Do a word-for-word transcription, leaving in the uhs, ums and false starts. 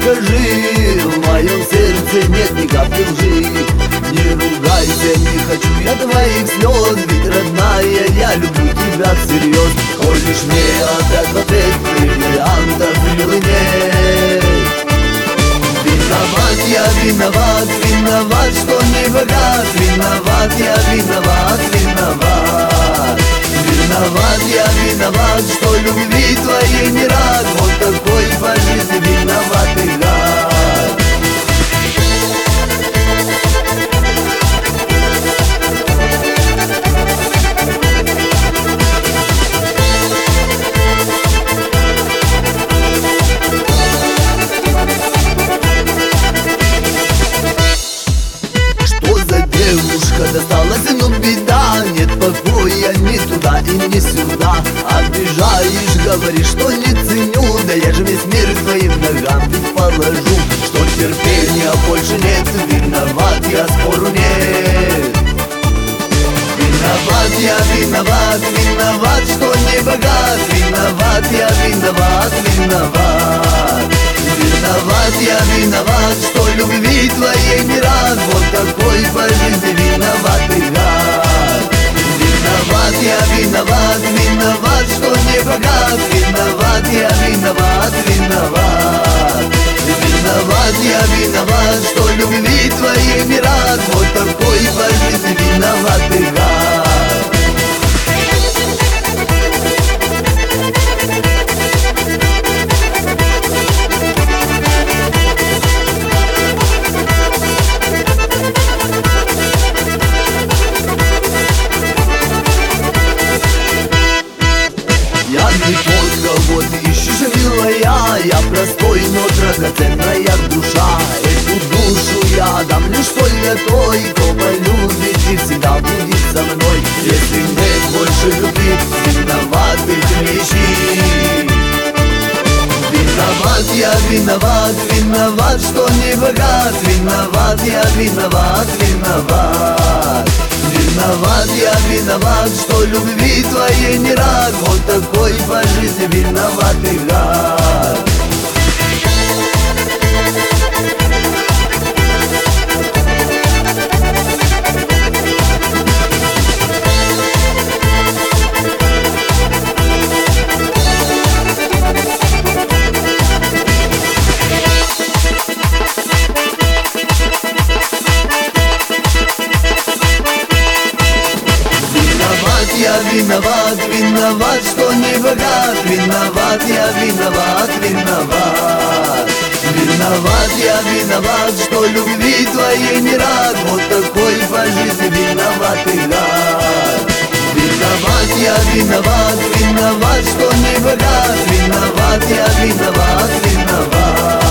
скажи, в моем сердце нет ни капли лжи. Не ругайся, не хочу я твоих слез, ведь, родная, я люблю тебя всерьез. Хочешь мне отдать в ответ бриллиантов милый нет. Виноват я, виноват, виноват, что не богат. Виноват я, виноват, виноват. Виноват я, виноват, что любви твоей не рад. Вот такой по жизни виноватый гад. Девушка досталась, но беда, нет покоя ни туда и ни сюда. Обижаешь, говоришь, что не ценю, да я же весь мир твоим ногам ведь положу. Что терпения больше нет, виноват я, спору нет. Виноват я, виноват, виноват, что не богат. Виноват я, виноват, виноват. Виноват я, виноват, что любви твоей не рад. Вот такой по жизни виноватый гад. Виноват я, виноват, виноват, что не богат. Виноват я, виноват, виноват. Виноват я, виноват, что любви твоей не рад. Вот такой по жизни виноватый гад. Я не тот, кого ты ищешь, милая. Я простой, но драгоценная душа. Эту душу я дам лишь только той, кто полюбит и всегда будет со мной. Если нет больше любви, виноватых не ищи. Виноват я, виноват, виноват, что не богат. Виноват я, виноват, виноват. Виноват я, виноват, что любви твоей не рад. Вот такой по жизни виноватый гад. Я виноват, виноват, что не богат. Виноват я, виноват, виноват. Виноват я, виноват, что любви твоей не рад. Вот такой по жизни виноватый гад. Виноват я, виноват, виноват, что не богат. Виноват я, виноват, виноват.